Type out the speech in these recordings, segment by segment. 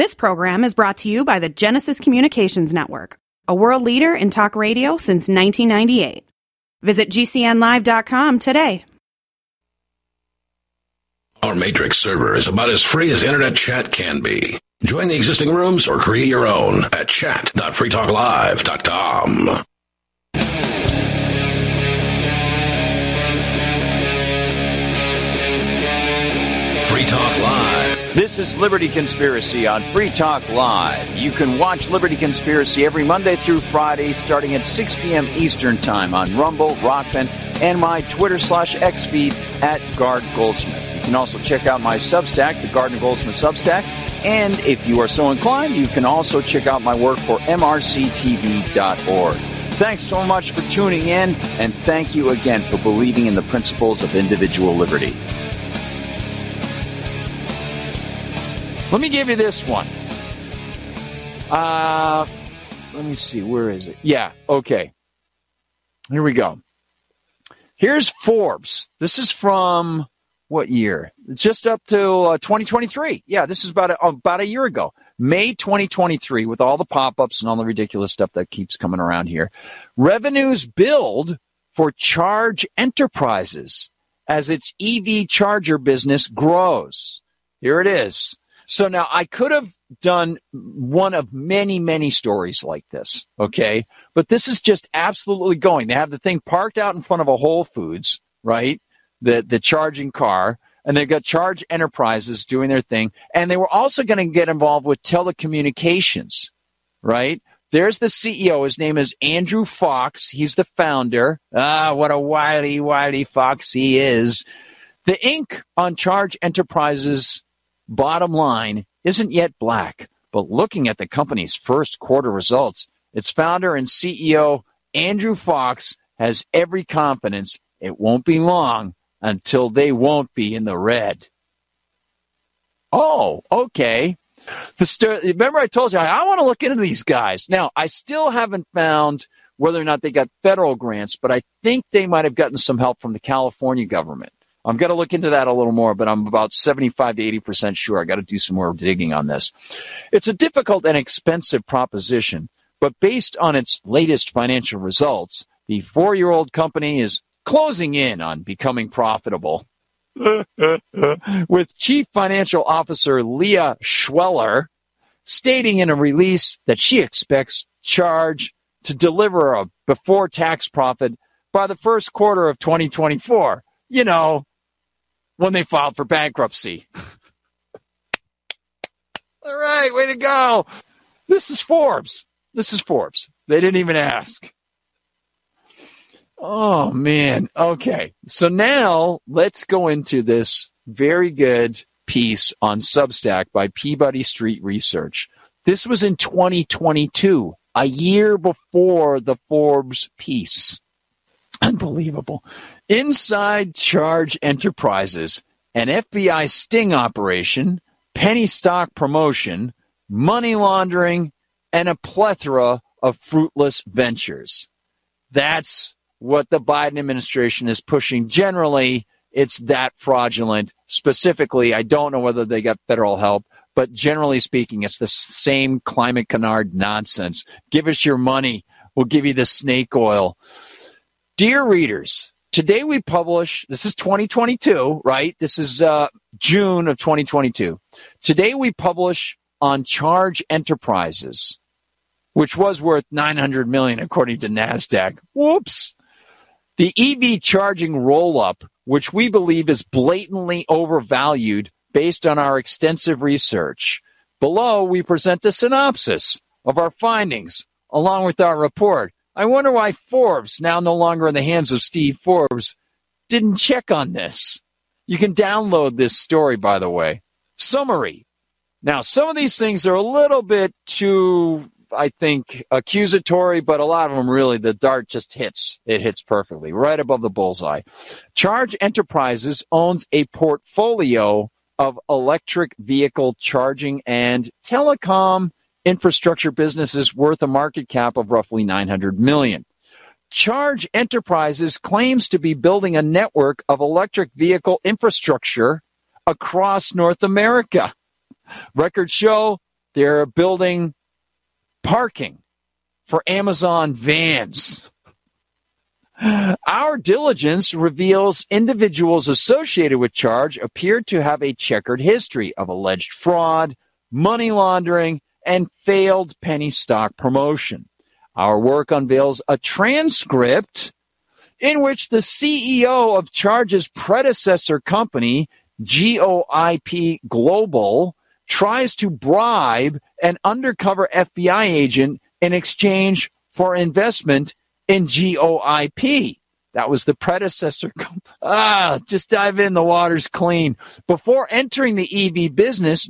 This program is brought to you by the Genesis Communications Network, a world leader in talk radio since 1998. Visit GCNlive.com today. Our Matrix server is about as free as internet chat can be. Join the existing rooms or create your own at chat.freetalklive.com. Free Talk Live. This is Liberty Conspiracy on Free Talk Live. You can watch Liberty Conspiracy every Monday through Friday starting at 6 p.m. Eastern Time on Rumble, Rockfin, and my Twitter/X feed at Gard Goldsmith. You can also check out my Substack, the Gardner Goldsmith Substack. And if you are so inclined, you can also check out my work for mrctv.org. Thanks so much for tuning in, and thank you again for believing in the principles of individual liberty. Let me give you this one. Let me see. Where is it? Yeah, okay. Here we go. Here's Forbes. This is from what year? Just up to 2023. Yeah, this is about a year ago. May 2023, with all the pop-ups and all the ridiculous stuff that keeps coming around here. Revenues billed for Charge Enterprises as its EV charger business grows. Here it is. So now I could have done one of many, many stories like this, okay? But this is just absolutely going. They have the thing parked out in front of a Whole Foods, right? The charging car. And they've got Charge Enterprises doing their thing. And they were also going to get involved with telecommunications, right? There's the CEO. His name is Andrew Fox. He's the founder. What a wily fox he is. The ink on Charge Enterprises' bottom line isn't yet black, but looking at the company's first quarter results, its founder and CEO, Andrew Fox, has every confidence it won't be long until they won't be in the red. Oh, okay. Remember I told you, I want to look into these guys. Now, I still haven't found whether or not they got federal grants, but I think they might have gotten some help from the California government. I'm going to look into that a little more, but I'm about 75 to 80% sure. I got to do some more digging on this. It's a difficult and expensive proposition, but based on its latest financial results, the 4-year-old company is closing in on becoming profitable. With Chief Financial Officer Leah Schweller stating in a release that she expects Charge to deliver a before-tax profit by the first quarter of 2024. You know, when they filed for bankruptcy. All right, way to go. This is Forbes. They didn't even ask. Oh, man. Okay. So now let's go into this very good piece on Substack by Peabody Street Research. This was in 2022, a year before the Forbes piece. Unbelievable. Inside Charge Enterprises, an FBI sting operation, penny stock promotion, money laundering, and a plethora of fruitless ventures. That's what the Biden administration is pushing. Generally, it's that fraudulent. Specifically, I don't know whether they got federal help, but generally speaking, it's the same climate canard nonsense. Give us your money. We'll give you the snake oil. Dear readers, today we publish, this is 2022, right? This is June of 2022. Today we publish on Charge Enterprises, which was worth $900 million according to NASDAQ. Whoops. The EV charging roll-up, which we believe is blatantly overvalued based on our extensive research. Below, we present the synopsis of our findings along with our report. I wonder why Forbes, now no longer in the hands of Steve Forbes, didn't check on this. You can download this story, by the way. Summary. Now, some of these things are a little bit too, I think, accusatory, but a lot of them really, the dart just hits. It hits perfectly, right above the bullseye. Charge Enterprises owns a portfolio of electric vehicle charging and telecom infrastructure businesses worth a market cap of roughly $900 million. Charge Enterprises claims to be building a network of electric vehicle infrastructure across North America. Records show they're building parking for Amazon vans. Our diligence reveals individuals associated with Charge appear to have a checkered history of alleged fraud, money laundering, and failed penny stock promotion. Our work unveils a transcript in which the CEO of Charge's predecessor company, GOIP Global, tries to bribe an undercover FBI agent in exchange for investment in GOIP. That was the predecessor company. Just dive in. The water's clean. Before entering the EV business,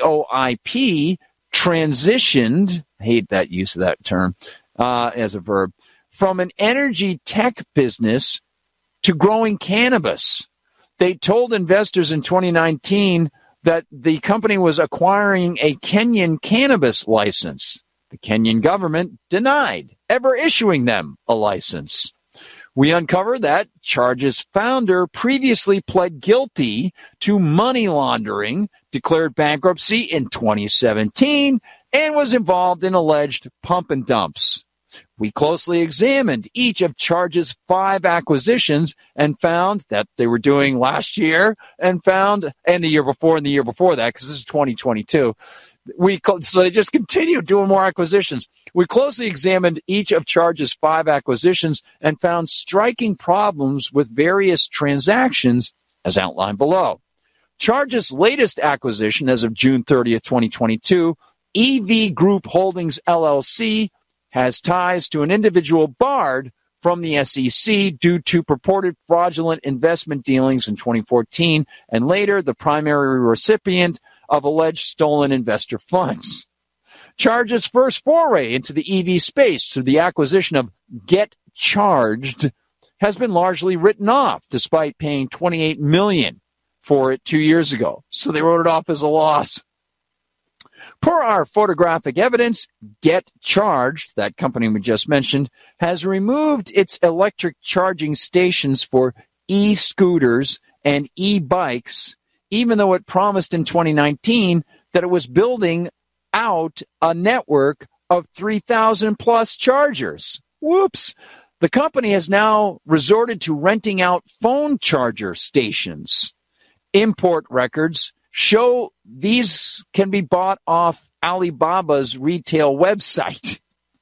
GOIP transitioned, I hate that use of that term as a verb, from an energy tech business to growing cannabis. They told investors in 2019 that the company was acquiring a Kenyan cannabis license. The Kenyan government denied ever issuing them a license. We uncovered that Charge's founder previously pled guilty to money laundering, declared bankruptcy in 2017, and was involved in alleged pump and dumps. We closely examined each of Charge's 5 acquisitions and found that they were doing last year and the year before and the year before that, because this is 2022. So they just continued doing more acquisitions. We closely examined each of Charge's 5 acquisitions and found striking problems with various transactions as outlined below. Charge's latest acquisition as of June 30th, 2022, EV Group Holdings, LLC, has ties to an individual barred from the SEC due to purported fraudulent investment dealings in 2014 and later the primary recipient of alleged stolen investor funds. Charge's first foray into the EV space through the acquisition of Get Charged has been largely written off despite paying $28 million for it 2 years ago. So they wrote it off as a loss. Per our photographic evidence, Get Charged, that company we just mentioned, has removed its electric charging stations for e-scooters and e-bikes, even though it promised in 2019 that it was building out a network of 3,000 plus chargers. Whoops. The company has now resorted to renting out phone charger stations. Import records show these can be bought off Alibaba's retail website.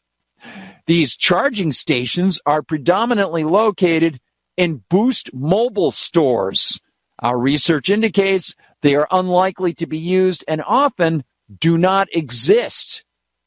These charging stations are predominantly located in Boost mobile stores. Our research indicates they are unlikely to be used and often do not exist.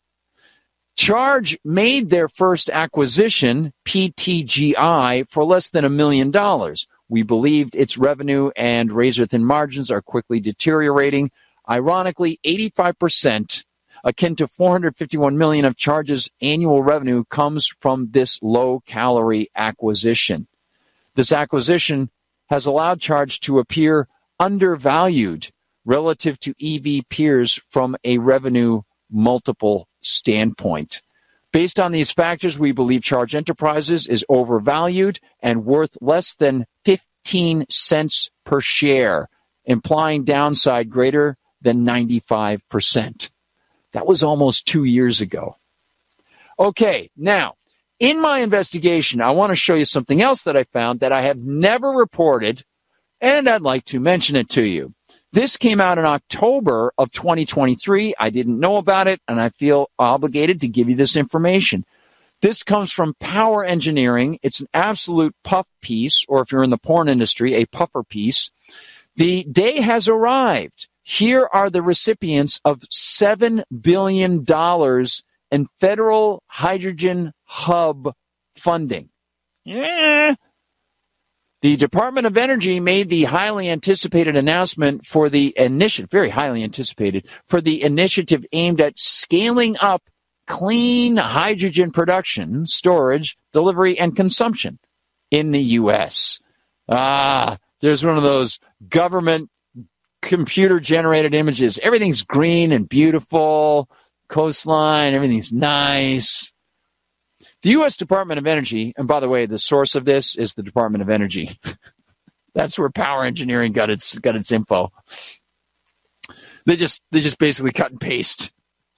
Charge made their first acquisition, PTGI, for less than $1 million. We believed its revenue and razor-thin margins are quickly deteriorating. Ironically, 85%, akin to $451 million of Charge's annual revenue, comes from this low-calorie acquisition. This acquisition has allowed Charge to appear undervalued relative to EV peers from a revenue multiple standpoint. Based on these factors, we believe Charge Enterprises is overvalued and worth less than 15 cents per share, implying downside greater than 95%. That was almost 2 years ago. Okay, now, in my investigation, I want to show you something else that I found that I have never reported, and I'd like to mention it to you. This came out in October of 2023. I didn't know about it, and I feel obligated to give you this information. This comes from Power Engineering. It's an absolute puff piece, or if you're in the porn industry, a puffer piece. The day has arrived. Here are the recipients of $7 billion in federal hydrogen hub funding. Yeah. The Department of Energy made the highly anticipated announcement for the initiative, very highly anticipated, for the initiative aimed at scaling up clean hydrogen production, storage, delivery, and consumption in the U.S. There's one of those government computer-generated images. Everything's green and beautiful, coastline, everything's nice. The U.S. Department of Energy, and by the way, the source of this is the Department of Energy. That's where Power Engineering got its info. They just basically cut and paste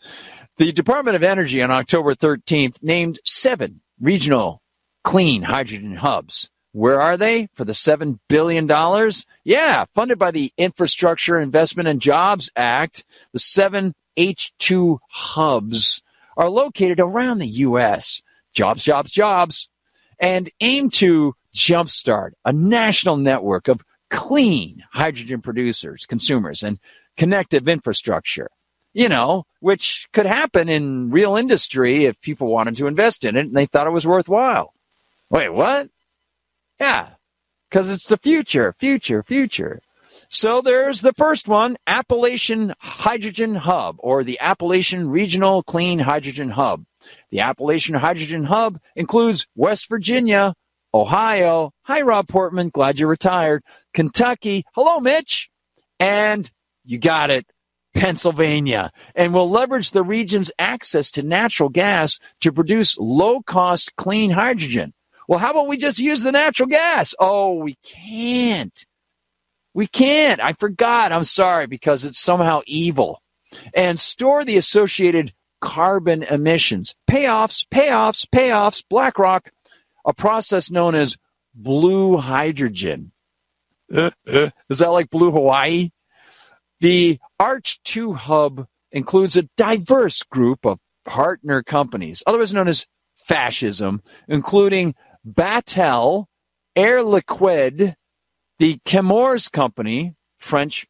The Department of Energy on October 13th named 7 regional clean hydrogen hubs. Where are they for the $7 billion? Yeah, funded by the Infrastructure Investment and Jobs Act. The 7 H2 hubs are located around the U.S. Jobs, jobs, jobs. And aim to jumpstart a national network of clean hydrogen producers, consumers, and connective infrastructure. Which could happen in real industry if people wanted to invest in it and they thought it was worthwhile. Wait, what? Yeah, because it's the future. So there's the first one, Appalachian Hydrogen Hub, or the Appalachian Regional Clean Hydrogen Hub. The Appalachian Hydrogen Hub includes West Virginia, Ohio, hi Rob Portman, glad you're retired, Kentucky, hello Mitch, and you got it, Pennsylvania, and will leverage the region's access to natural gas to produce low-cost clean hydrogen. Well, how about we just use the natural gas? Oh, we can't. I forgot. I'm sorry, because it's somehow evil. And store the associated carbon emissions. Payoffs. BlackRock, a process known as blue hydrogen. Is that like blue Hawaii? The ARCH2 hub includes a diverse group of partner companies, otherwise known as fascism, including Battelle, Air Liquide, the Chemours Company, French,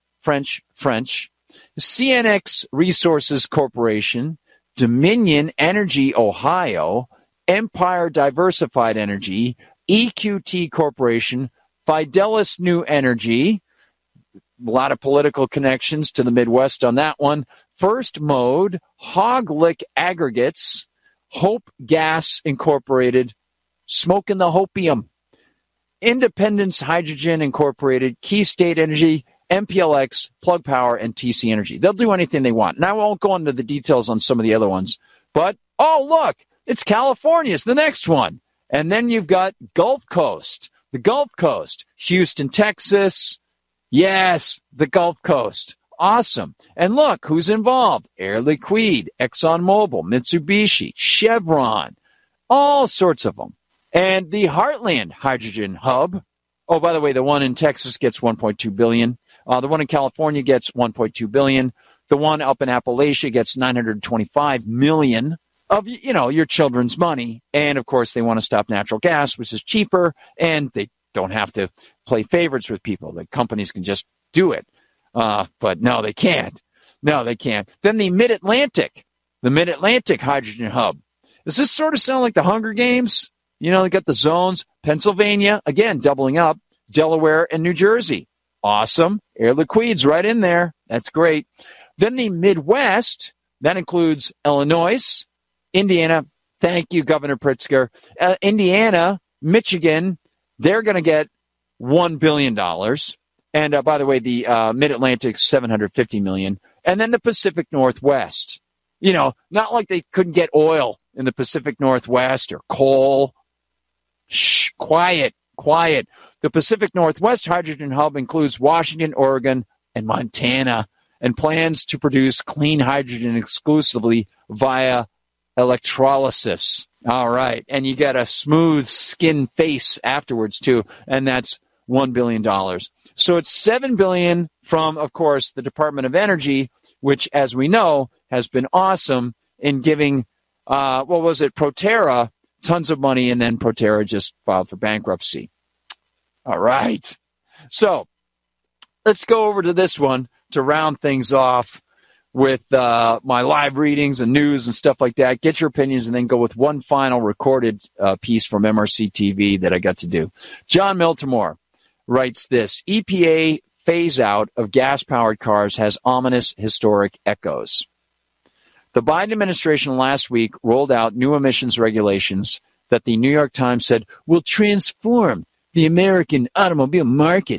CNX Resources Corporation, Dominion Energy Ohio, Empire Diversified Energy, EQT Corporation, Fidelis New Energy, a lot of political connections to the Midwest on that one, First Mode, Hoglick Aggregates, Hope Gas Incorporated, Smoking the Hopium, Independence Hydrogen Incorporated, Key State Energy, MPLX, Plug Power, and TC Energy. They'll do anything they want. Now, I won't go into the details on some of the other ones, but, oh, look, it's California's the next one. And then you've got Gulf Coast, the Gulf Coast, Houston, Texas. Yes, the Gulf Coast. Awesome. And look, who's involved? Air Liquide, ExxonMobil, Mitsubishi, Chevron, all sorts of them. And the Heartland Hydrogen Hub, oh, by the way, the one in Texas gets $1.2 billion. The one in California gets $1.2 billion. The one up in Appalachia gets $925 million of, your children's money. And, of course, they want to stop natural gas, which is cheaper, and they don't have to play favorites with people. The companies can just do it. But no, they can't. Then the Mid-Atlantic Hydrogen Hub. Does this sort of sound like the Hunger Games? They got the zones, Pennsylvania, again, doubling up, Delaware and New Jersey. Awesome. Air Liquide's right in there. That's great. Then the Midwest, that includes Illinois, Indiana. Thank you, Governor Pritzker. Indiana, Michigan, they're going to get $1 billion. And by the way, the Mid-Atlantic, $750 million. And then the Pacific Northwest. Not like they couldn't get oil in the Pacific Northwest or coal. Shh, quiet. The Pacific Northwest Hydrogen Hub includes Washington, Oregon, and Montana, and plans to produce clean hydrogen exclusively via electrolysis. All right. And you got a smooth skin face afterwards, too, and that's $1 billion. So it's $7 billion from, of course, the Department of Energy, which, as we know, has been awesome in giving, Proterra tons of money, and then Proterra just filed for bankruptcy. All right. So let's go over to this one to round things off with my live readings and news and stuff like that. Get your opinions and then go with one final recorded piece from MRC TV that I got to do. John Miltimore writes this: EPA phase out of gas-powered cars has ominous historic echoes. The Biden administration last week rolled out new emissions regulations that the New York Times said will transform the American automobile market.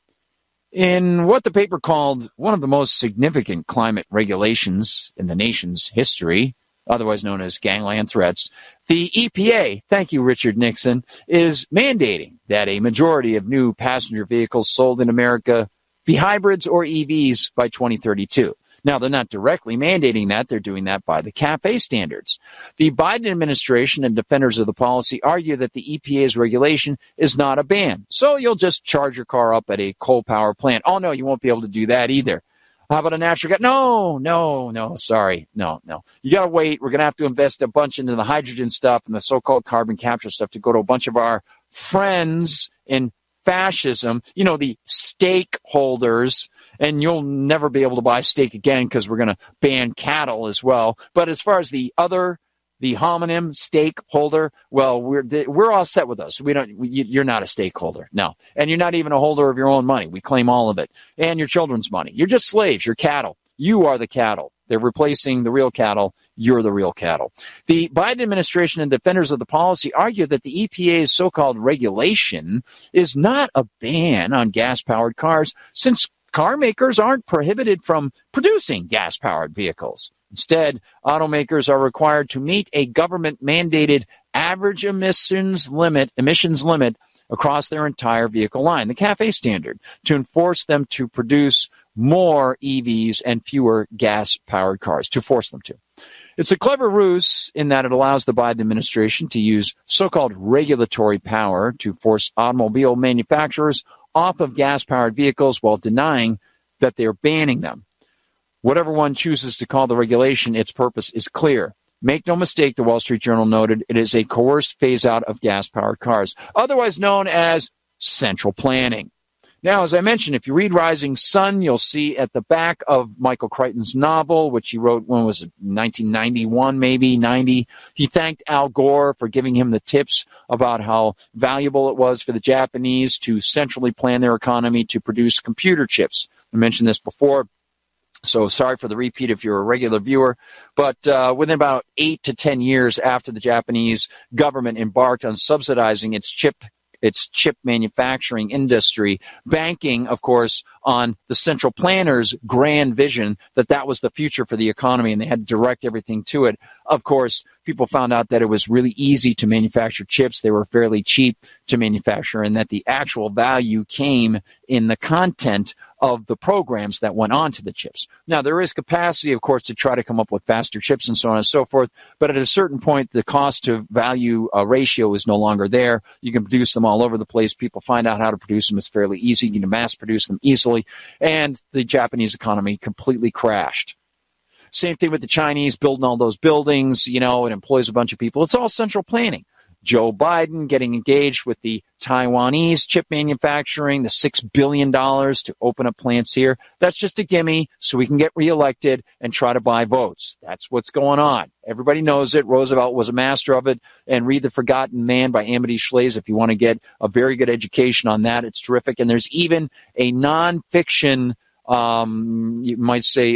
In what the paper called one of the most significant climate regulations in the nation's history, otherwise known as gangland threats, the EPA, thank you, Richard Nixon, is mandating that a majority of new passenger vehicles sold in America be hybrids or EVs by 2032. Now, they're not directly mandating that. They're doing that by the CAFE standards. The Biden administration and defenders of the policy argue that the EPA's regulation is not a ban. So you'll just charge your car up at a coal power plant. Oh, no, you won't be able to do that either. How about a natural gas? No, sorry. No. You got to wait. We're going to have to invest a bunch into the hydrogen stuff and the so-called carbon capture stuff to go to a bunch of our friends in fascism, the stakeholders, and you'll never be able to buy steak again because we're going to ban cattle as well. But as far as the homonym stakeholder, well, we're all set with those. You're not a stakeholder, no, and you're not even a holder of your own money. We claim all of it, and your children's money. You're just slaves. You're cattle. You are the cattle. They're replacing the real cattle. You're the real cattle. The Biden administration and defenders of the policy argue that the EPA's so-called regulation is not a ban on gas-powered cars, since car makers aren't prohibited from producing gas-powered vehicles. Instead, automakers are required to meet a government-mandated average emissions limit across their entire vehicle line, the CAFE standard, to enforce them to produce more EVs and fewer gas-powered cars, to force them to. It's a clever ruse in that it allows the Biden administration to use so-called regulatory power to force automobile manufacturers off of gas-powered vehicles while denying that they're banning them. Whatever one chooses to call the regulation, its purpose is clear. Make no mistake, the Wall Street Journal noted, it is a coerced phase-out of gas-powered cars, otherwise known as central planning. Now, as I mentioned, if you read Rising Sun, you'll see at the back of Michael Crichton's novel, which he wrote, when was it, 1991, maybe, 90, he thanked Al Gore for giving him the tips about how valuable it was for the Japanese to centrally plan their economy to produce computer chips. I mentioned this before, so sorry for the repeat if you're a regular viewer, but within about 8 to 10 years after the Japanese government embarked on subsidizing its chip manufacturing industry, banking, of course, on the central planners' grand vision that was the future for the economy and they had to direct everything to it. Of course, people found out that it was really easy to manufacture chips. They were fairly cheap to manufacture, and that the actual value came in the content of the programs that went on to the chips. Now, there is capacity, of course, to try to come up with faster chips and so on and so forth, but at a certain point, the cost-to-value ratio is no longer there. You can produce them all over the place. People find out how to produce them. It's fairly easy. You can mass-produce them easily, and the Japanese economy completely crashed. Same thing with the Chinese building all those buildings, it employs a bunch of people. It's all central planning. Joe Biden getting engaged with the Taiwanese chip manufacturing, the $6 billion to open up plants here. That's just a gimme so we can get reelected and try to buy votes. That's what's going on. Everybody knows it. Roosevelt was a master of it. And read The Forgotten Man by Amity Shlaes if you want to get a very good education on that. It's terrific. And there's even a nonfiction, you might say,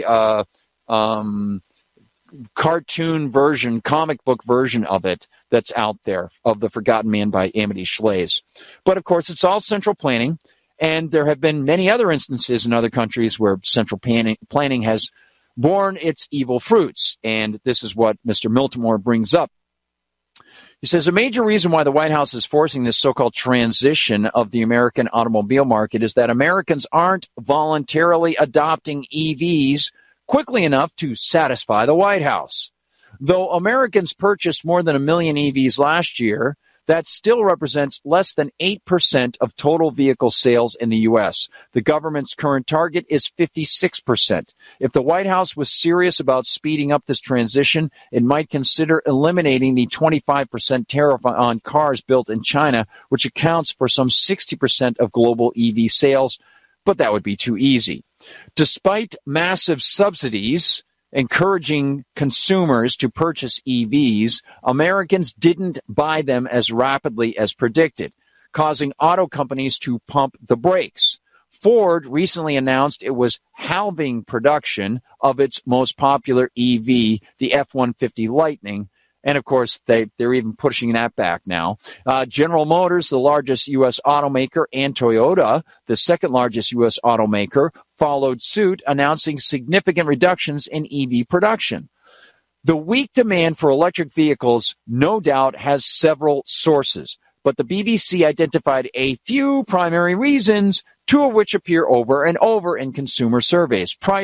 cartoon version, comic book version of it that's out there, of The Forgotten Man by Amity Shlaes. But of course, it's all central planning, and there have been many other instances in other countries where central planning has borne its evil fruits, and this is what Mr. Miltimore brings up. He says, a major reason why the White House is forcing this so-called transition of the American automobile market is that Americans aren't voluntarily adopting EVs quickly enough to satisfy the White House. Though Americans purchased more than 1 million EVs last year, that still represents less than 8% of total vehicle sales in the U.S. The government's current target is 56%. If the White House was serious about speeding up this transition, it might consider eliminating the 25% tariff on cars built in China, which accounts for some 60% of global EV sales, but that would be too easy. Despite massive subsidies encouraging consumers to purchase EVs, Americans didn't buy them as rapidly as predicted, causing auto companies to pump the brakes. Ford recently announced it was halving production of its most popular EV, the F-150 Lightning. And, of course, they're even pushing that back now. General Motors, the largest U.S. automaker, and Toyota, the second largest U.S. automaker, followed suit, announcing significant reductions in EV production. The weak demand for electric vehicles, no doubt, has several sources, but the BBC identified a few primary reasons, two of which appear over and over in consumer surveys: price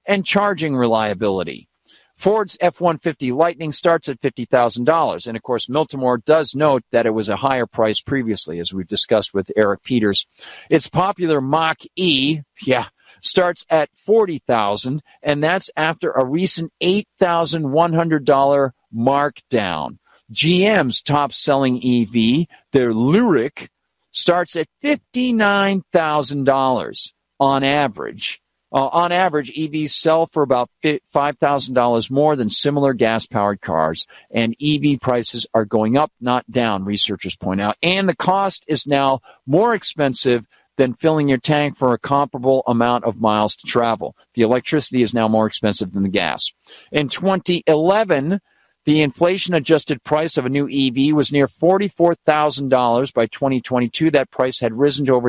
and charging reliability. Ford's F-150 Lightning starts at $50,000. And, of course, Miltimore does note that it was a higher price previously, as we've discussed with Eric Peters. Its popular Mach-E, starts at $40,000, and that's after a recent $8,100 markdown. GM's top-selling EV, their Lyriq, starts at $59,000 on average. On average, EVs sell for about $5,000 more than similar gas-powered cars, and EV prices are going up, not down, researchers point out. And the cost is now more expensive than filling your tank for a comparable amount of miles to travel. The electricity is now more expensive than the gas. In 2011, the inflation-adjusted price of a new EV was near $44,000. By 2022, that price had risen to over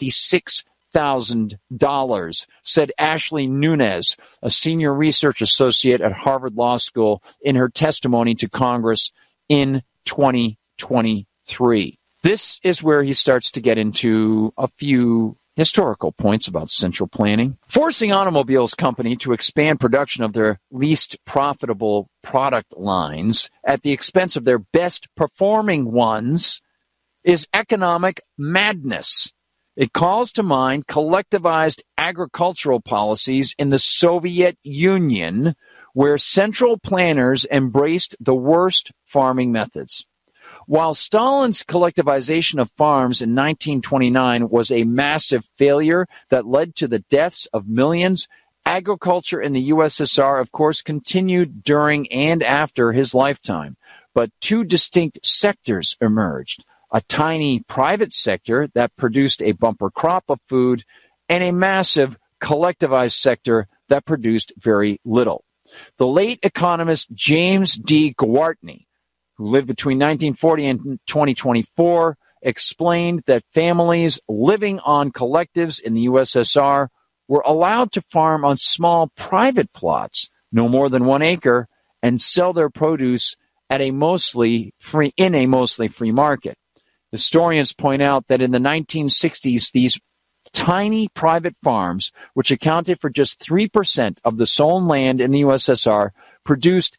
$66,000, said Ashley Nunes, a senior research associate at Harvard Law School, in her testimony to Congress in 2023. This is where he starts to get into a few historical points about central planning. Forcing automobiles company to expand production of their least profitable product lines at the expense of their best performing ones is economic madness. It calls to mind collectivized agricultural policies in the Soviet Union, where central planners embraced the worst farming methods. While Stalin's collectivization of farms in 1929 was a massive failure that led to the deaths of millions, agriculture in the USSR, of course, continued during and after his lifetime. But two distinct sectors emerged: a tiny private sector that produced a bumper crop of food, and a massive collectivized sector that produced very little. The late economist James D. Gwartney, who lived between 1940 and 2024, explained that families living on collectives in the USSR were allowed to farm on small private plots, no more than 1 acre, and sell their produce at a mostly free market. Historians point out that in the 1960s, these tiny private farms, which accounted for just 3% of the sown land in the USSR, produced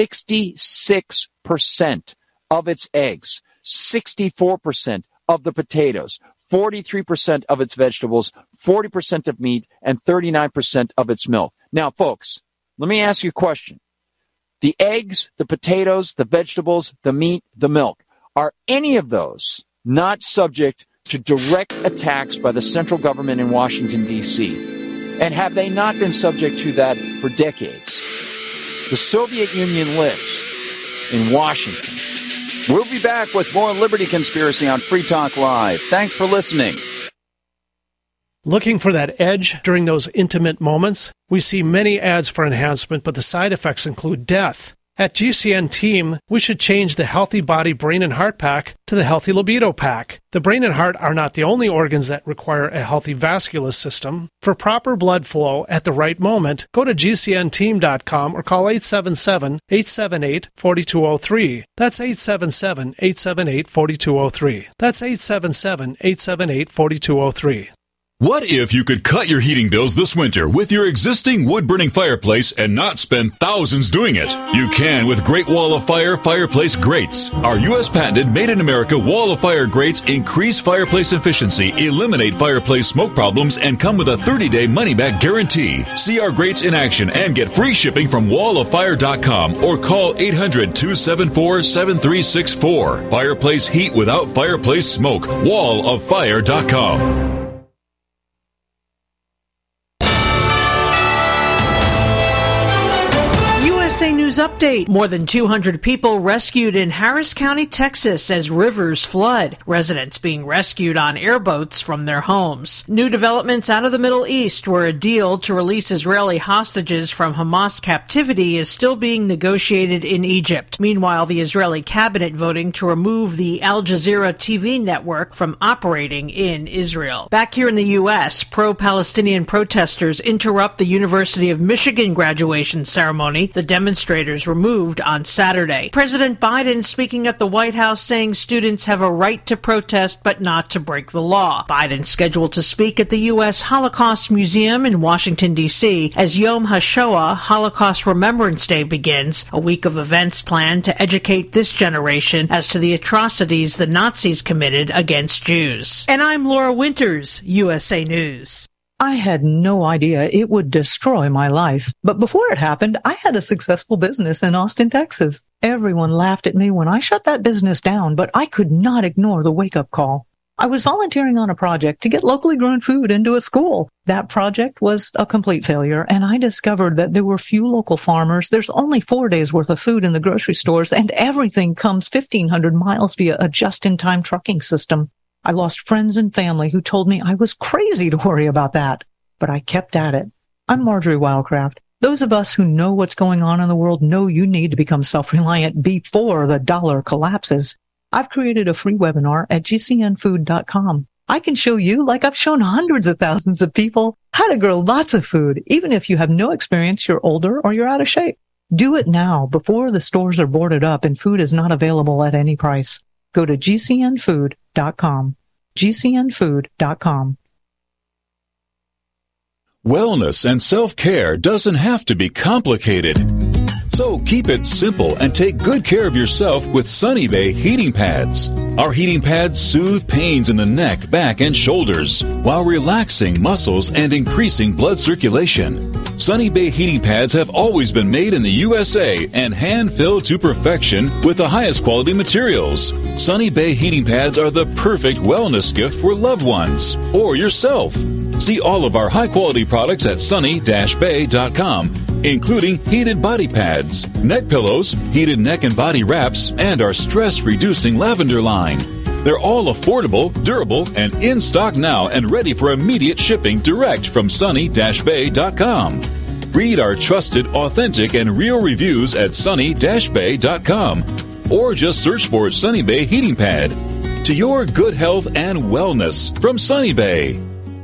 66% of its eggs, 64% of the potatoes, 43% of its vegetables, 40% of meat, and 39% of its milk. Now, folks, let me ask you a question. The eggs, the potatoes, the vegetables, the meat, the milk, are any of those not subject to direct attacks by the central government in Washington, D.C.? And have they not been subject to that for decades? The Soviet Union lives in Washington. We'll be back with more Liberty Conspiracy on Free Talk Live. Thanks for listening. Looking for that edge during those intimate moments? We see many ads for enhancement, but the side effects include death. At GCN Team, we should change the Healthy Body, Brain, and Heart Pack to the Healthy Libido Pack. The brain and heart are not the only organs that require a healthy vascular system. For proper blood flow at the right moment, go to GCNteam.com or call 877-878-4203. That's 877-878-4203. That's 877-878-4203. What if you could cut your heating bills this winter with your existing wood-burning fireplace and not spend thousands doing it? You can with Great Wall of Fire fireplace grates. Our U.S. patented made-in-America Wall of Fire grates increase fireplace efficiency, eliminate fireplace smoke problems, and come with a 30-day money-back guarantee. See our grates in action and get free shipping from walloffire.com or call 800-274-7364. Fireplace heat without fireplace smoke. walloffire.com. USA News Update. More than 200 people rescued in Harris County, Texas as rivers flood. Residents being rescued on airboats from their homes. New developments out of the Middle East, where a deal to release Israeli hostages from Hamas captivity is still being negotiated in Egypt. Meanwhile, the Israeli cabinet voting to remove the Al Jazeera TV network from operating in Israel. Back here in the U.S., pro-Palestinian protesters interrupt the University of Michigan graduation ceremony. The demonstrators removed on Saturday. President Biden speaking at the White House saying students have a right to protest but not to break the law. Biden scheduled to speak at the U.S. Holocaust Museum in Washington, D.C. as Yom HaShoah, Holocaust Remembrance Day, begins, a week of events planned to educate this generation as to the atrocities the Nazis committed against Jews. And I'm Laura Winters, USA News. I had no idea it would destroy my life. But before it happened, I had a successful business in Austin, Texas. Everyone laughed at me when I shut that business down, but I could not ignore the wake-up call. I was volunteering on a project to get locally grown food into a school. That project was a complete failure, and I discovered that there were few local farmers. There's only 4 days worth of food in the grocery stores, and everything comes 1,500 miles via a just-in-time trucking system. I lost friends and family who told me I was crazy to worry about that, but I kept at it. I'm Marjorie Wildcraft. Those of us who know what's going on in the world know you need to become self-reliant before the dollar collapses. I've created a free webinar at gcnfood.com. I can show you, like I've shown hundreds of thousands of people, how to grow lots of food, even if you have no experience, you're older, or you're out of shape. Do it now before the stores are boarded up and food is not available at any price. Go to gcnfood.com. gcnfood.com. Wellness and self-care doesn't have to be complicated. So keep it simple and take good care of yourself with Sunny Bay heating pads. Our heating pads soothe pains in the neck, back, and shoulders while relaxing muscles and increasing blood circulation. Sunny Bay heating pads have always been made in the USA and hand-filled to perfection with the highest quality materials. Sunny Bay heating pads are the perfect wellness gift for loved ones or yourself. See all of our high-quality products at sunny-bay.com, including heated body pads, neck pillows, heated neck and body wraps, and our stress-reducing lavender line. They're all affordable, durable, and in stock now and ready for immediate shipping direct from sunny-bay.com. Read our trusted, authentic, and real reviews at sunny-bay.com or just search for Sunny Bay Heating Pad. To your good health and wellness from Sunny Bay.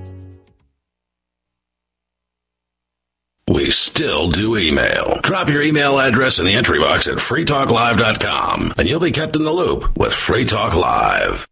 We still do email. Drop your email address in the entry box at freetalklive.com, and you'll be kept in the loop with Free Talk Live.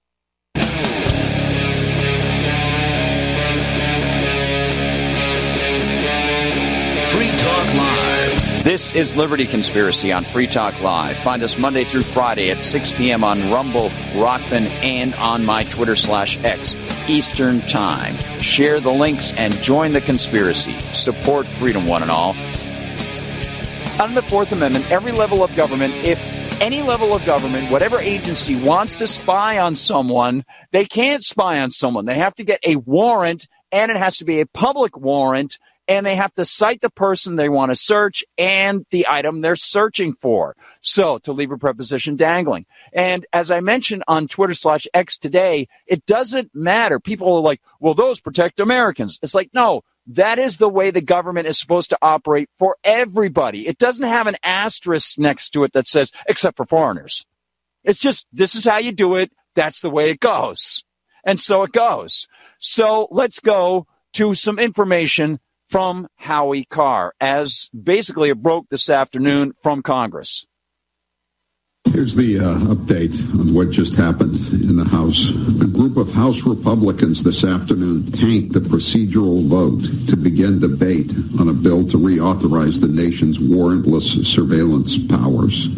Free Talk Live. This is Liberty Conspiracy on Free Talk Live. Find us Monday through Friday at 6 p.m. on Rumble, Rockfin, and on my Twitter/X Eastern Time. Share the links and join the conspiracy. Support freedom, one and all. Under the Fourth Amendment, every level of government, if any level of government, whatever agency wants to spy on someone, they can't spy on someone. They have to get a warrant, and it has to be a public warrant, and they have to cite the person they want to search and the item they're searching for. So, to leave a preposition dangling. And as I mentioned on Twitter/X today, it doesn't matter. People are like, well, those protect Americans. It's like, no, that is the way the government is supposed to operate for everybody. It doesn't have an asterisk next to it that says, except for foreigners. It's just, this is how you do it. That's the way it goes. And so it goes. So let's go to some information from Howie Carr, as basically it broke this afternoon from Congress. Here's the update on what just happened in the House. A group of House Republicans this afternoon tanked the procedural vote to begin debate on a bill to reauthorize the nation's warrantless surveillance powers.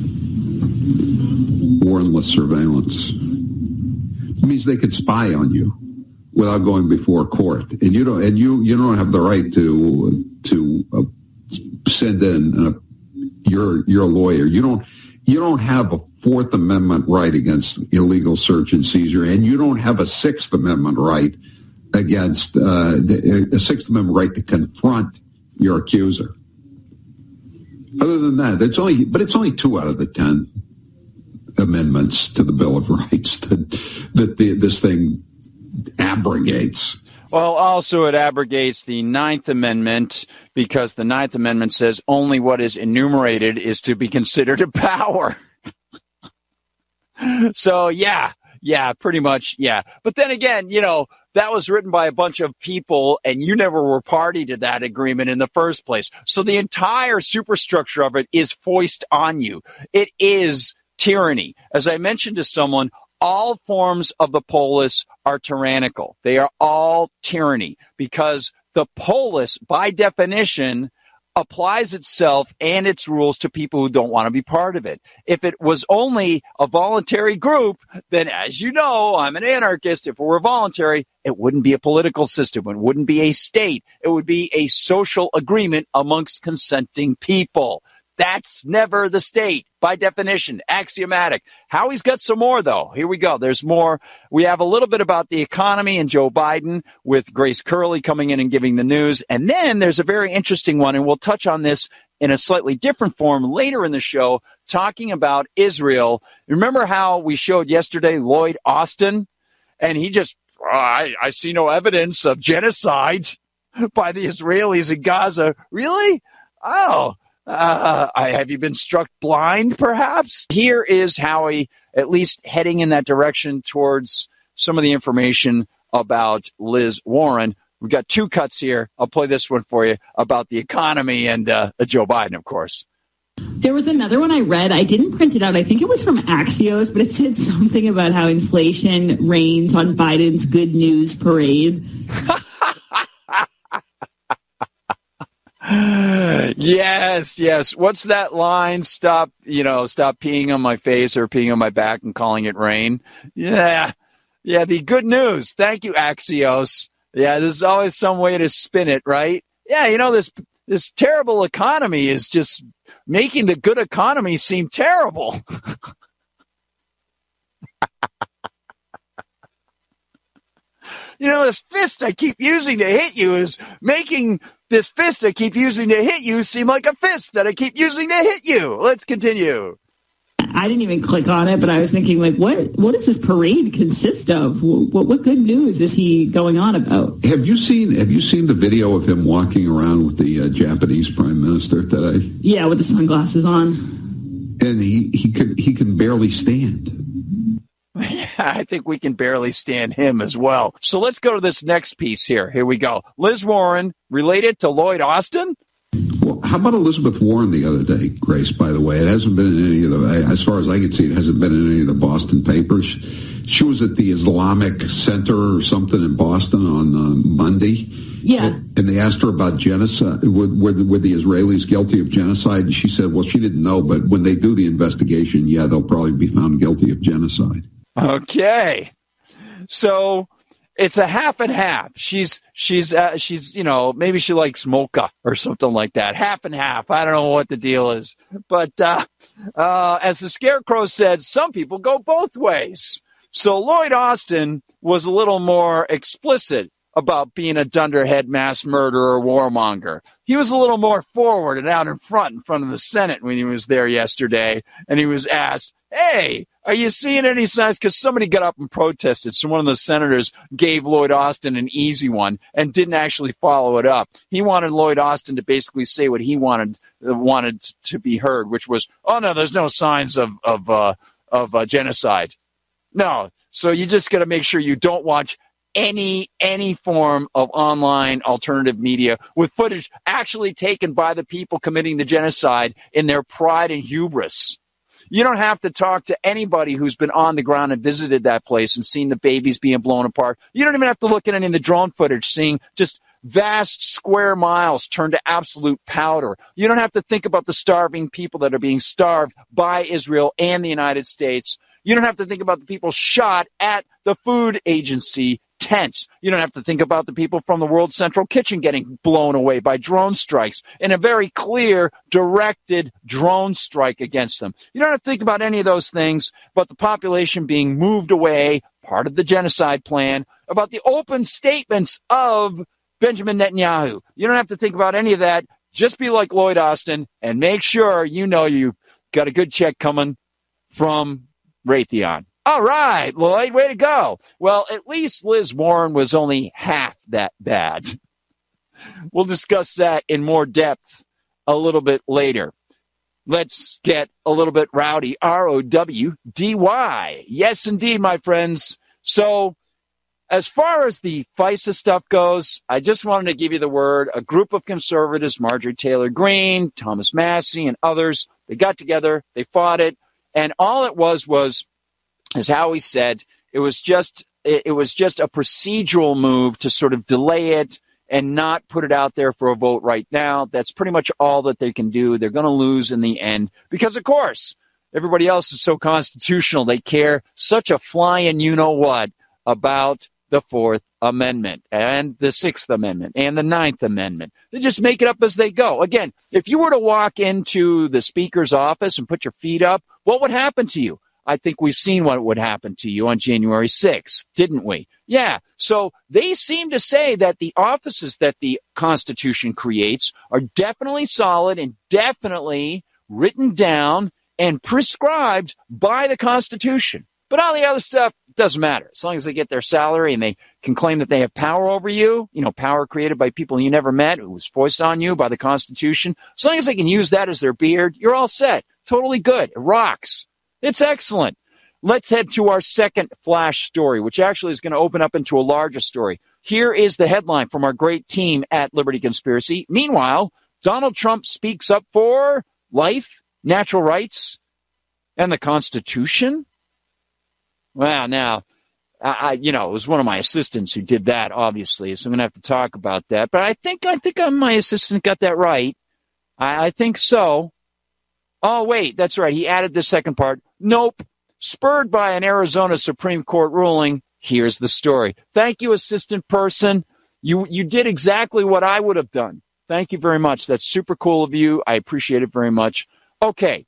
Warrantless surveillance. It means they could spy on you without going before court, and you don't have the right to send in your lawyer. You don't have a Fourth Amendment right against illegal search and seizure, and you don't have a Sixth Amendment right against a Sixth Amendment right to confront your accuser. Other than that, it's only 2 out of the 10 amendments to the Bill of Rights that this thing abrogates. Well, also it abrogates the Ninth Amendment, because the Ninth Amendment says only what is enumerated is to be considered a power. So, yeah, Yeah, pretty much. Yeah. But then again, that was written by a bunch of people and you never were party to that agreement in the first place. So the entire superstructure of it is foisted on you. It is tyranny. As I mentioned to someone, all forms of the polis are tyrannical. They are all tyranny because the polis, by definition, applies itself and its rules to people who don't want to be part of it. If it was only a voluntary group, then as you know, I'm an anarchist. If it were voluntary, it wouldn't be a political system. It wouldn't be a state. It would be a social agreement amongst consenting people. That's never the state, by definition, axiomatic. Howie's got some more, though. Here we go. There's more. We have a little bit about the economy and Joe Biden with Grace Curley coming in and giving the news. And then there's a very interesting one, and we'll touch on this in a slightly different form later in the show, talking about Israel. Remember how we showed yesterday Lloyd Austin? And he just, I see no evidence of genocide by the Israelis in Gaza. Really? Oh. Have you been struck blind, perhaps? Here is Howie, at least heading in that direction towards some of the information about Liz Warren. We've got two cuts here. I'll play this one for you about the economy and Joe Biden, of course. There was another one I read. I didn't print it out. I think it was from Axios, but it said something about how inflation reigns on Biden's good news parade. Yes. What's that line? Stop peeing on my face or peeing on my back and calling it rain. Yeah, the good news. Thank you, Axios. Yeah, there's always some way to spin it, right? Yeah, this terrible economy is just making the good economy seem terrible. This fist I keep using to hit you is making this fist I keep using to hit you seem like a fist that I keep using to hit you. Let's continue. I didn't even click on it, but I was thinking, what does this parade consist of? What good news is he going on about? Have you seen the video of him walking around with the Japanese prime minister today? Yeah, with the sunglasses on. And he can barely stand. Yeah, I think we can barely stand him as well. So let's go to this next piece here. Here we go. Liz Warren, related to Lloyd Austin? Well, how about Elizabeth Warren the other day, Grace, by the way? It hasn't been in any of the, as far as I can see, it hasn't been in any of the Boston papers. She was at the Islamic Center or something in Boston on Monday. Yeah. And they asked her about genocide. Were the Israelis guilty of genocide? And she said, well, she didn't know, but when they do the investigation, yeah, they'll probably be found guilty of genocide. Okay. So it's a half and half. She's maybe she likes mocha or something like that. Half and half. I don't know what the deal is. But as the Scarecrow said, some people go both ways. So Lloyd Austin was a little more explicit about being a dunderhead mass murderer warmonger. He was a little more forward and out in front of the Senate when he was there yesterday. And he was asked, hey, are you seeing any signs? Because somebody got up and protested. So one of the senators gave Lloyd Austin an easy one and didn't actually follow it up. He wanted Lloyd Austin to basically say what he wanted to be heard, which was, oh, no, there's no signs of genocide. No. So you just got to make sure you don't watch any form of online alternative media with footage actually taken by the people committing the genocide in their pride and hubris. You don't have to talk to anybody who's been on the ground and visited that place and seen the babies being blown apart. You don't even have to look at any of the drone footage, seeing just vast square miles turned to absolute powder. You don't have to think about the starving people that are being starved by Israel and the United States. You don't have to think about the people shot at the food agency tents. You don't have to think about the people from the World Central Kitchen getting blown away by drone strikes in a very clear, directed drone strike against them. You don't have to think about any of those things, but the population being moved away, part of the genocide plan, about the open statements of Benjamin Netanyahu. You don't have to think about any of that. Just be like Lloyd Austin and make sure you know you got a good check coming from Raytheon. All right, Lloyd, way to go. Well, at least Liz Warren was only half that bad. We'll discuss that in more depth a little bit later. let's get a little bit rowdy. ROWDY. Yes, indeed, my friends. So as far as the FISA stuff goes, I just wanted to give you the word. A group of conservatives, Marjorie Taylor Greene, Thomas Massey, and others, they got together, they fought it, and all it was, as Howie said, it was just a procedural move to sort of delay it and not put it out there for a vote right now. That's pretty much all that they can do. They're going to lose in the end because, of course, everybody else is so constitutional. They care such a flying you-know-what about the Fourth Amendment and the Sixth Amendment and the Ninth Amendment. They just make it up as they go. Again, if you were to walk into the Speaker's office and put your feet up, what would happen to you? I think we've seen what would happen to you on January 6th, didn't we? Yeah. So they seem to say that the offices that the Constitution creates are definitely solid and definitely written down and prescribed by the Constitution. But all the other stuff doesn't matter. As long as they get their salary and they can claim that they have power over you, power created by people you never met, who was foisted on you by the Constitution. As long as they can use that as their beard, you're all set. Totally good. It rocks. It's excellent. Let's head to our second flash story, which actually is going to open up into a larger story. Here is the headline from our great team at Liberty Conspiracy. Meanwhile, Donald Trump speaks up for life, natural rights, and the Constitution. Well, now, it was one of my assistants who did that, obviously, so I'm going to have to talk about that. But I think my assistant got that right. I think so. Oh, wait, that's right. He added the second part. Nope. Spurred by an Arizona Supreme Court ruling, here's the story. Thank you, assistant person. You did exactly what I would have done. Thank you very much. That's super cool of you. I appreciate it very much. Okay,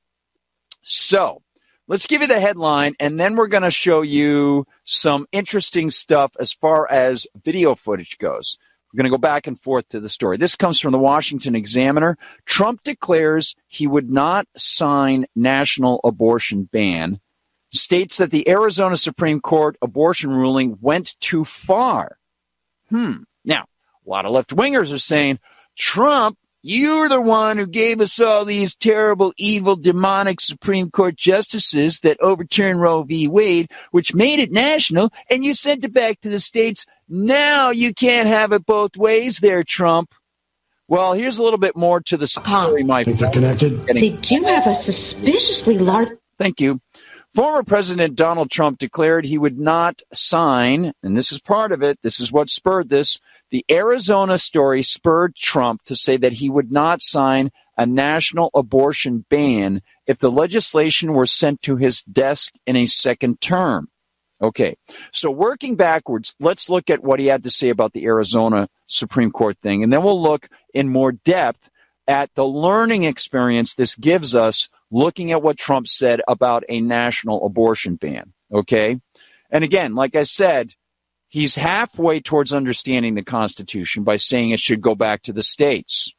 so let's give you the headline, and then we're going to show you some interesting stuff as far as video footage goes. We're going to go back and forth to the story. This comes from the Washington Examiner. Trump declares he would not sign national abortion ban. States that the Arizona Supreme Court abortion ruling went too far. Now, a lot of left-wingers are saying, Trump, you're the one who gave us all these terrible, evil, demonic Supreme Court justices that overturned Roe v. Wade, which made it national, and you sent it back to the states. Now you can't have it both ways there, Trump. Well, here's a little bit more to the story, my friend. They're connected. They do have a suspiciously large... Thank you. Former President Donald Trump declared he would not sign, and this is part of it, this is what spurred this, the Arizona story spurred Trump to say that he would not sign a national abortion ban if the legislation were sent to his desk in a second term. Okay, so working backwards, let's look at what he had to say about the Arizona Supreme Court thing, and then we'll look in more depth at the learning experience this gives us looking at what Trump said about a national abortion ban, okay? And again, like I said, he's halfway towards understanding the Constitution by saying it should go back to the states.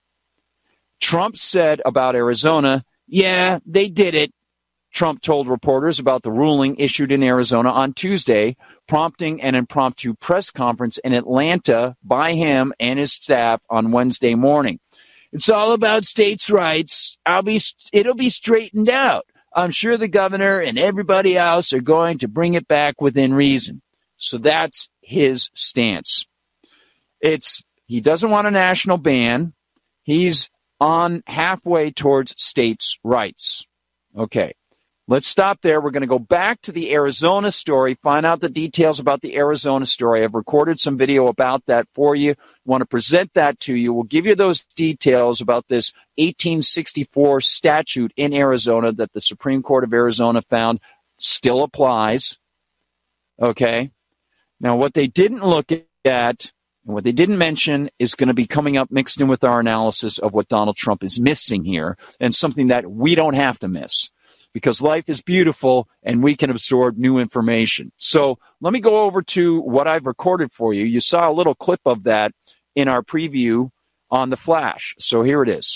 Trump said about Arizona, yeah, they did it. Trump told reporters about the ruling issued in Arizona on Tuesday, prompting an impromptu press conference in Atlanta by him and his staff on Wednesday morning. It's all about states' rights. It'll be straightened out. I'm sure the governor and everybody else are going to bring it back within reason. So that's his stance. He doesn't want a national ban. He's on halfway towards states' rights. Okay, let's stop there. We're going to go back to the Arizona story, find out the details about the Arizona story. I've recorded some video about that for you. Want to present that to you. We'll give you those details about this 1864 statute in Arizona that the Supreme Court of Arizona found still applies. Okay. Now, what they didn't look at and what they didn't mention is going to be coming up mixed in with our analysis of what Donald Trump is missing here and something that we don't have to miss, because life is beautiful and we can absorb new information. So let me go over to what I've recorded for you. You saw a little clip of that in our preview on the Flash. So here it is.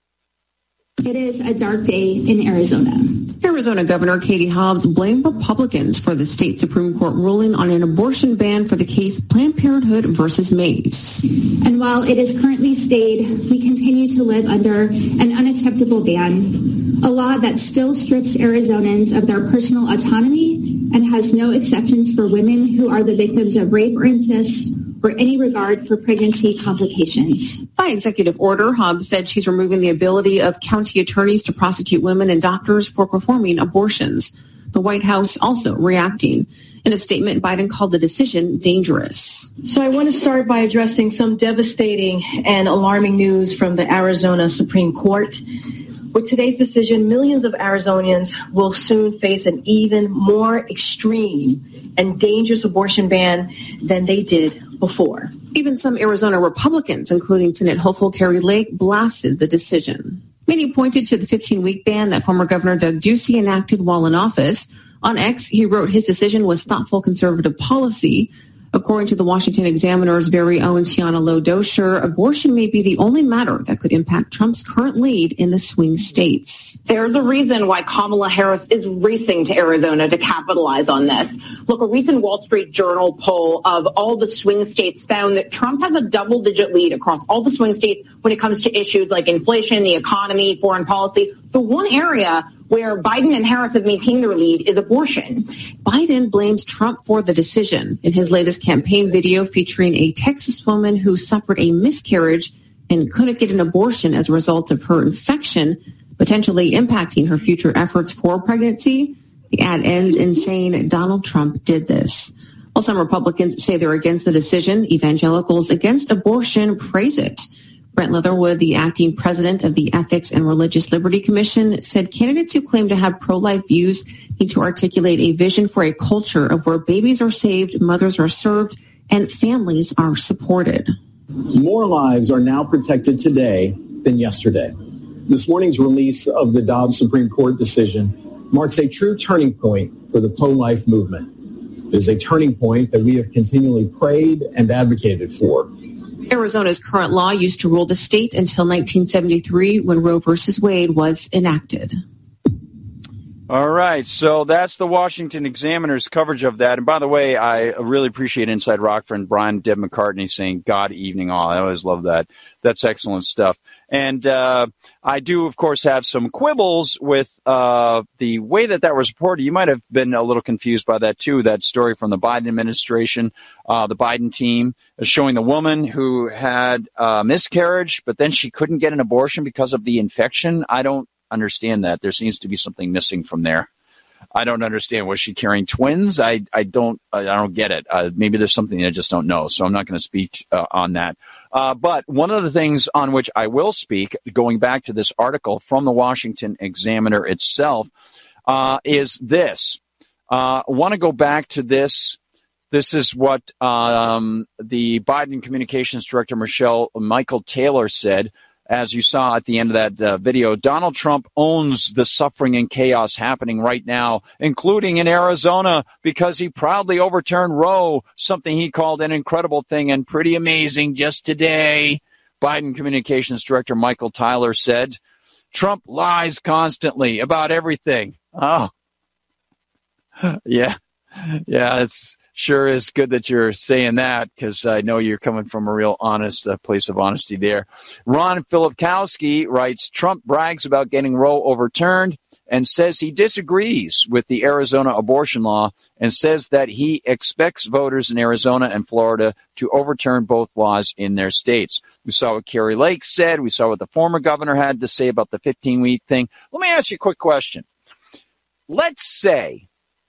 It is a dark day in Arizona. Arizona Governor Katie Hobbs blamed Republicans for the state Supreme Court ruling on an abortion ban for the case Planned Parenthood versus Mays. And while it is currently stayed, we continue to live under an unacceptable ban. a law that still strips Arizonans of their personal autonomy and has no exceptions for women who are the victims of rape or incest or any regard for pregnancy complications. By executive order, Hobbs said she's removing the ability of county attorneys to prosecute women and doctors for performing abortions. The White House also reacting. In a statement, Biden called the decision dangerous. So I want to start by addressing some devastating and alarming news from the Arizona Supreme Court. With today's decision, millions of Arizonians will soon face an even more extreme and dangerous abortion ban than they did before. Even some Arizona Republicans, including Senate hopeful Kari Lake, blasted the decision. Many pointed to the 15-week ban that former Governor Doug Ducey enacted while in office. On X, he wrote his decision was thoughtful conservative policy. According to the Washington Examiner's very own Tiana Lowe-Dosher, abortion may be the only matter that could impact Trump's current lead in the swing states. There's a reason why Kamala Harris is racing to Arizona to capitalize on this. Look, a recent Wall Street Journal poll of all the swing states found that Trump has a double-digit lead across all the swing states when it comes to issues like inflation, the economy, foreign policy. The one area where Biden and Harris have maintained their lead is abortion. Biden blames Trump for the decision. In his latest campaign video featuring a Texas woman who suffered a miscarriage and couldn't get an abortion as a result of her infection, potentially impacting her future efforts for pregnancy, the ad ends in saying Donald Trump did this. While some Republicans say they're against the decision, evangelicals against abortion praise it. Brent Leatherwood, the acting president of the Ethics and Religious Liberty Commission, said candidates who claim to have pro-life views need to articulate a vision for a culture of where babies are saved, mothers are served, and families are supported. More lives are now protected today than yesterday. This morning's release of the Dobbs Supreme Court decision marks a true turning point for the pro-life movement. It is a turning point that we have continually prayed and advocated for. Arizona's current law used to rule the state until 1973 when Roe versus Wade was enacted. All right, so that's the Washington Examiner's coverage of that. And by the way, I really appreciate Inside Rockford and Brian Deb McCartney saying God evening all. I always love that. That's excellent stuff. And I do, of course, have some quibbles with the way that was reported. You might have been a little confused by that, too, that story from the Biden administration, the Biden team, showing the woman who had a miscarriage, but then she couldn't get an abortion because of the infection. I don't understand that. There seems to be something missing from there. I don't understand. Was she carrying twins? I don't get it. Maybe there's something I just don't know. So I'm not going to speak on that. But one of the things on which I will speak, going back to this article from the Washington Examiner itself, is this. I want to go back to this. This is what the Biden Communications Director, Michael Taylor, said. As you saw at the end of that video, Donald Trump owns the suffering and chaos happening right now, including in Arizona, because he proudly overturned Roe, something he called an incredible thing and pretty amazing just today. Biden Communications Director Michael Taylor said, Trump lies constantly about everything. Oh, yeah. Yeah, it's sure is good that you're saying that, because I know you're coming from a real honest place of honesty there. Ron Filipkowski writes, Trump brags about getting Roe overturned and says he disagrees with the Arizona abortion law and says that he expects voters in Arizona and Florida to overturn both laws in their states. We saw what Kari Lake said. We saw what the former governor had to say about the 15-week thing. Let me ask you a quick question. Let's say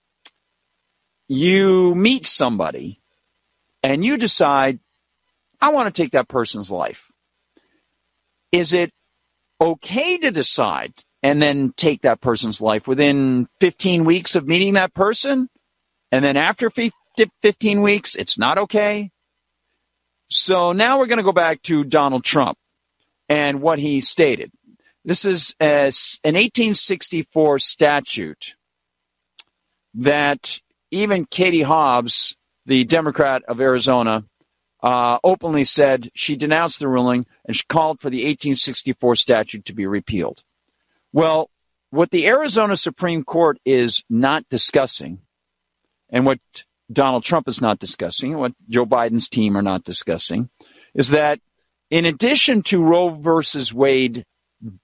you meet somebody and you decide, I want to take that person's life. Is it okay to decide and then take that person's life within 15 weeks of meeting that person? And then after 15 weeks, it's not okay? So now we're going to go back to Donald Trump and what he stated. This is an 1864 statute that even Katie Hobbs, the Democrat of Arizona, openly said she denounced the ruling and she called for the 1864 statute to be repealed. Well, what the Arizona Supreme Court is not discussing, and what Donald Trump is not discussing, what Joe Biden's team are not discussing, is that in addition to Roe versus Wade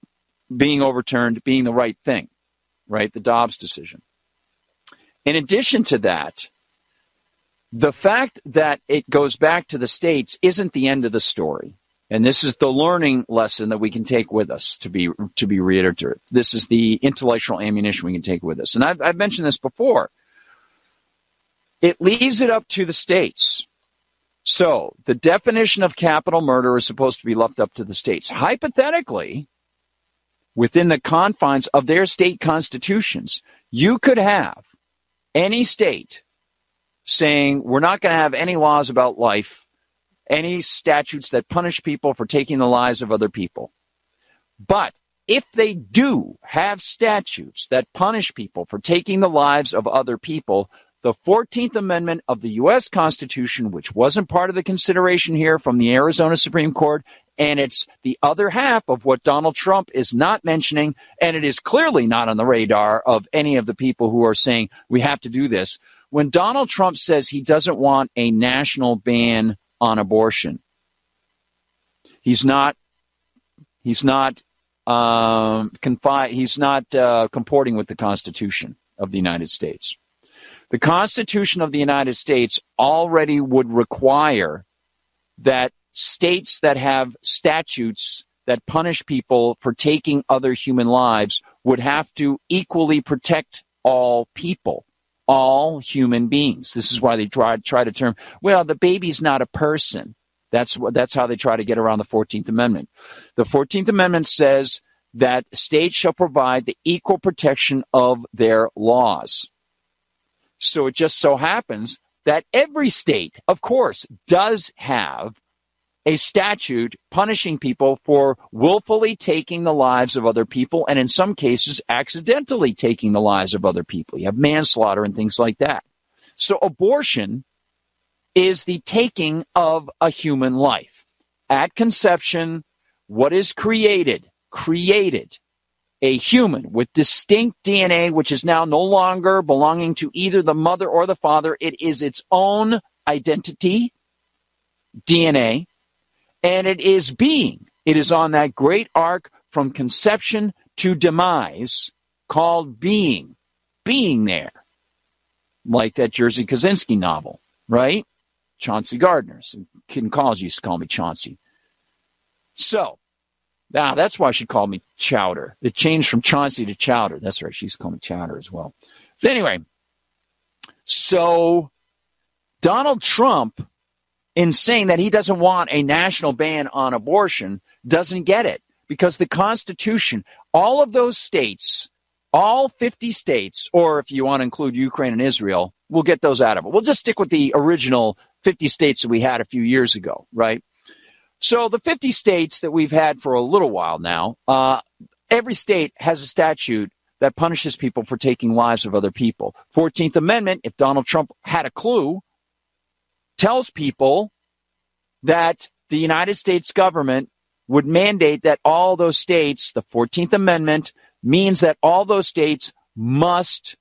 being overturned being the right thing, right? The Dobbs decision. In addition to that, the fact that it goes back to the states isn't the end of the story. And this is the learning lesson that we can take with us, to be reiterated. This is the intellectual ammunition we can take with us. And I've mentioned this before. It leaves it up to the states. So the definition of capital murder is supposed to be left up to the states. Hypothetically, within the confines of their state constitutions, you could have any state saying we're not going to have any laws about life, any statutes that punish people for taking the lives of other people. But if they do have statutes that punish people for taking the lives of other people, the 14th Amendment of the U.S. Constitution, which wasn't part of the consideration here from the Arizona Supreme Court, and it's the other half of what Donald Trump is not mentioning, and it is clearly not on the radar of any of the people who are saying we have to do this. When Donald Trump says he doesn't want a national ban on abortion, he's not comporting with the Constitution of the United States. The Constitution of the United States already would require that states that have statutes that punish people for taking other human lives would have to equally protect all people, all human beings. This is why they try to term, well, the baby's not a person. That's how they try to get around the 14th Amendment. The 14th Amendment says that states shall provide the equal protection of their laws. So it just so happens that every state, of course, does have a statute punishing people for willfully taking the lives of other people, and in some cases, accidentally taking the lives of other people. You have manslaughter and things like that. So abortion is the taking of a human life. At conception, what is created a human with distinct DNA, which is now no longer belonging to either the mother or the father. It is its own identity, DNA, and it is being. It is on that great arc from conception to demise called being. Being there. Like that Jerzy Kosinski novel, right? Chauncey Gardner. Some kid in college used to call me Chauncey. So, now, that's why she called me Chowder. It changed from Chauncey to Chowder. That's right. She used to call me Chowder as well. So anyway, so Donald Trump, in saying that he doesn't want a national ban on abortion, doesn't get it. Because the Constitution, all of those states, all 50 states, or if you want to include Ukraine and Israel, we'll get those out of it. We'll just stick with the original 50 states that we had a few years ago, right? So the 50 states that we've had for a little while now, every state has a statute that punishes people for taking lives of other people. 14th Amendment, if Donald Trump had a clue, tells people that the United States government would mandate that all those states, the 14th Amendment means that all those states must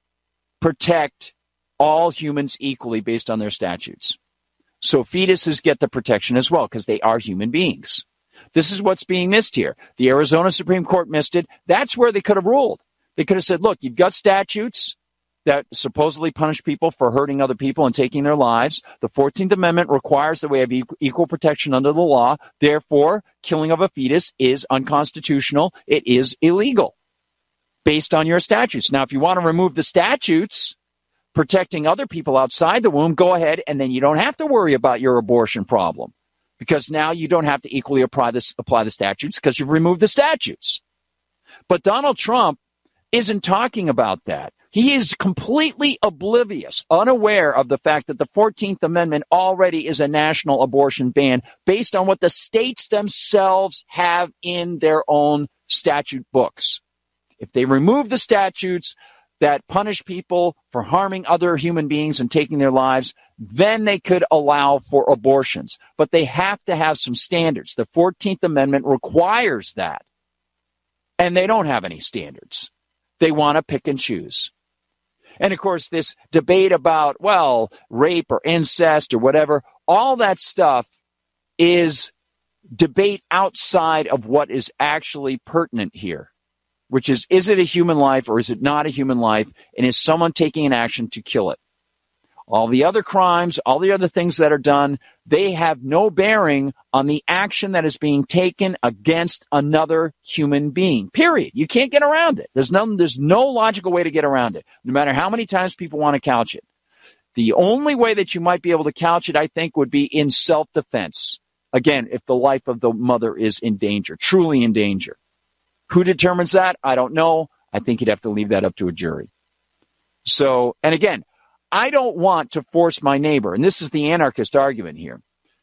protect all humans equally based on their statutes. So fetuses get the protection as well because they are human beings. This is what's being missed here. The Arizona Supreme Court missed it. That's where they could have ruled. They could have said, look, you've got statutes that supposedly punish people for hurting other people and taking their lives. The 14th Amendment requires that we have equal protection under the law. Therefore, killing of a fetus is unconstitutional. It is illegal based on your statutes. Now, if you want to remove the statutes protecting other people outside the womb, go ahead, and then you don't have to worry about your abortion problem because now you don't have to equally apply the statutes because you've removed the statutes. But Donald Trump isn't talking about that. He is completely oblivious, unaware of the fact that the 14th Amendment already is a national abortion ban based on what the states themselves have in their own statute books. If they remove the statutes that punish people for harming other human beings and taking their lives, then they could allow for abortions. But they have to have some standards. The 14th Amendment requires that. And they don't have any standards. They want to pick and choose. And, of course, this debate about, well, rape or incest or whatever, all that stuff is debate outside of what is actually pertinent here, which is it a human life or is it not a human life? And is someone taking an action to kill it? All the other crimes, all the other things that are done, they have no bearing on the action that is being taken against another human being, period. You can't get around it. There's no logical way to get around it, no matter how many times people want to couch it. The only way that you might be able to couch it, I think, would be in self-defense. Again, if the life of the mother is in danger, truly in danger. Who determines that? I don't know. I think you'd have to leave that up to a jury. So, and again, I don't want to force my neighbor, and this is the anarchist argument here.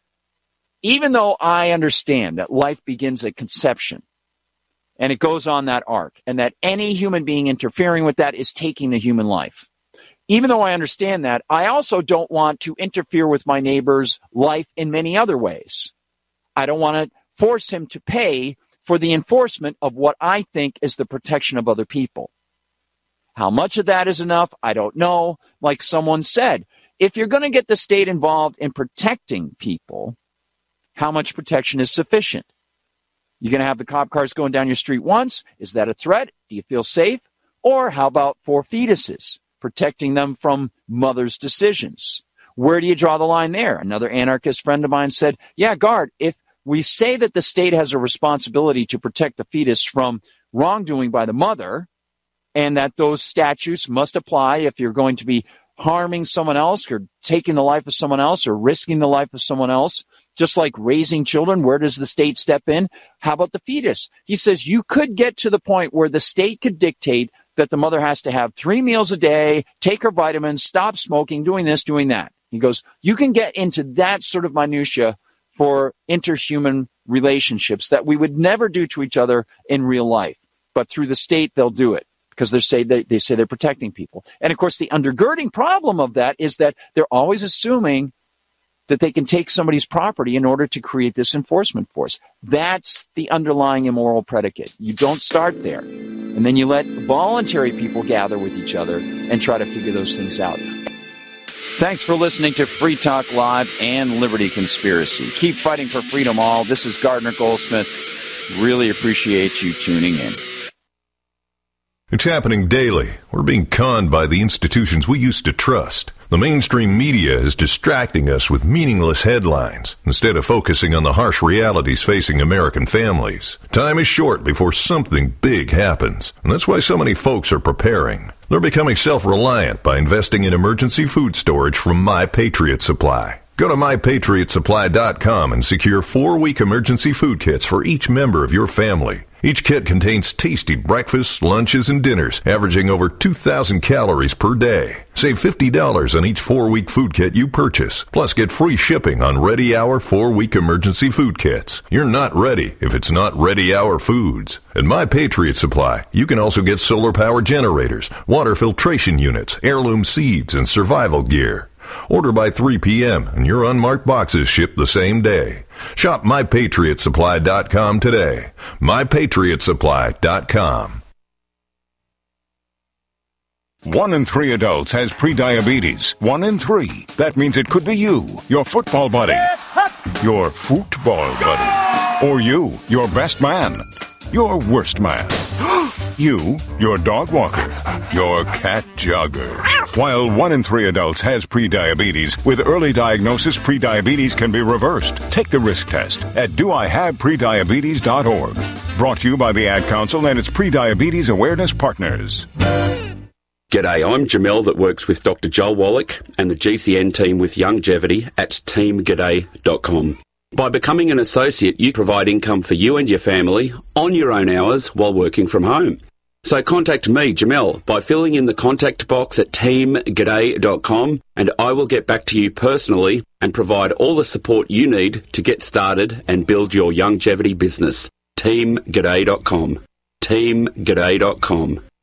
Even though I understand that life begins at conception, and it goes on that arc, and that any human being interfering with that is taking the human life. Even though I understand that, I also don't want to interfere with my neighbor's life in many other ways. I don't want to force him to pay for the enforcement of what I think is the protection of other people. How much of that is enough, I don't know. Like someone said, if you're going to get the state involved in protecting people, how much protection is sufficient? You're going to have the cop cars going down your street once. Is that a threat? Do you feel safe? Or how about for fetuses, protecting them from mother's decisions? Where do you draw the line there? Another anarchist friend of mine said, yeah, Gard, if we say that the state has a responsibility to protect the fetus from wrongdoing by the mother, and that those statutes must apply if you're going to be harming someone else or taking the life of someone else or risking the life of someone else, just like raising children, where does the state step in? How about the fetus? He says you could get to the point where the state could dictate that the mother has to have 3 meals a day, take her vitamins, stop smoking, doing this, doing that. He goes, you can get into that sort of minutia for interhuman relationships that we would never do to each other in real life. But through the state, they'll do it because they say they're protecting people. And, of course, the undergirding problem of that is that they're always assuming that they can take somebody's property in order to create this enforcement force. That's the underlying immoral predicate. You don't start there. And then you let voluntary people gather with each other and try to figure those things out. Thanks for listening to Free Talk Live and Liberty Conspiracy. Keep fighting for freedom all. This is Gardner Goldsmith. Really appreciate you tuning in. It's happening daily. We're being conned by the institutions we used to trust. The mainstream media is distracting us with meaningless headlines instead of focusing on the harsh realities facing American families. Time is short before something big happens, and that's why so many folks are preparing. They're becoming self-reliant by investing in emergency food storage from My Patriot Supply. Go to MyPatriotSupply.com and secure 4-week emergency food kits for each member of your family. Each kit contains tasty breakfasts, lunches, and dinners, averaging over 2,000 calories per day. Save $50 on each 4-week food kit you purchase. Plus, get free shipping on Ready Hour 4-week emergency food kits. You're not ready if it's not Ready Hour Foods. At My Patriot Supply, you can also get solar power generators, water filtration units, heirloom seeds, and survival gear. Order by 3 p.m. and your unmarked boxes ship the same day. Shop MyPatriotSupply.com today. MyPatriotSupply.com. 1 in 3 adults has prediabetes. 1 in 3. That means it could be you, your football buddy, your football buddy, or you, your best man, your worst man, you, your dog walker, your cat jogger. While 1 in 3 adults has prediabetes, with early diagnosis, prediabetes can be reversed. Take the risk test at doihaveprediabetes.org. Brought to you by the Ad Council and its Prediabetes Awareness Partners. G'day, I'm Jamel that works with Dr. Joel Wallach and the GCN team with Longevity at teamg'day.com. By becoming an associate, you provide income for you and your family on your own hours while working from home. So contact me, Jamel, by filling in the contact box at teamg'day.com, and I will get back to you personally and provide all the support you need to get started and build your longevity business. teamg'day.com. teamg'day.com.